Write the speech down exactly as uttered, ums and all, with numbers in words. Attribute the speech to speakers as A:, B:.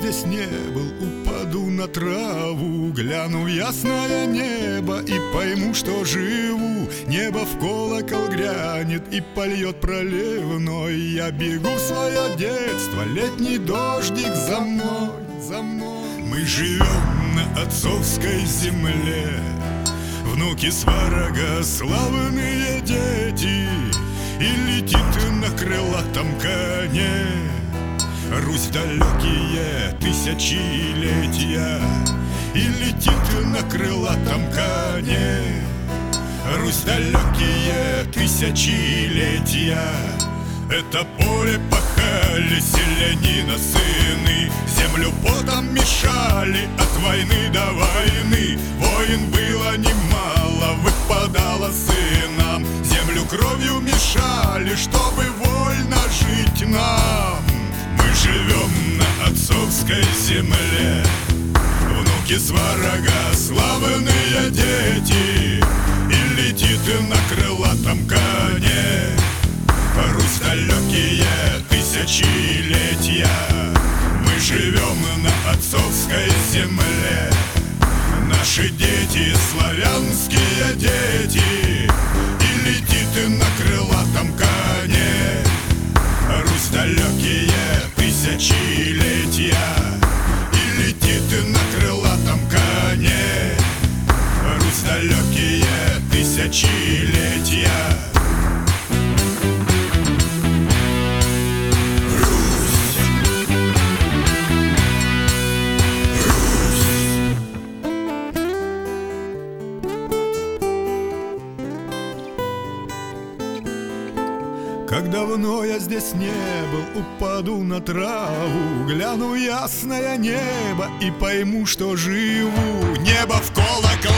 A: здесь не был, упаду на траву, гляну в ясное небо и пойму, что живу. Небо в колокол грянет и польет проливной. Я бегу в свое детство, летний дождик за мной, за мной. Мы живем на отцовской земле, внуки сварога, славные дети. И летит на крылатом коне Русь далекие тысячелетия. И летит на крылатом коне Русь далекие тысячелетия. Это поле пахали селянина сыны, землю потом мешали от войны до войны. Войн было немало, выпадало сынам, землю кровью мешали, чтобы вольно жить нам. Мы живем на отцовской земле, внуки сварога, славные дети. И летит на крылатом коне Русь далекие тысячелетия. Мы живем на отцовской земле, наши дети, славянские дети. И летит на крылатом коне Русь далекие тысячелетия. И летит на крылатом коне Русь далекие тысячелетия. Как давно я здесь не был, упаду на траву, гляну в ясное небо и пойму, что живу. Небо в колокол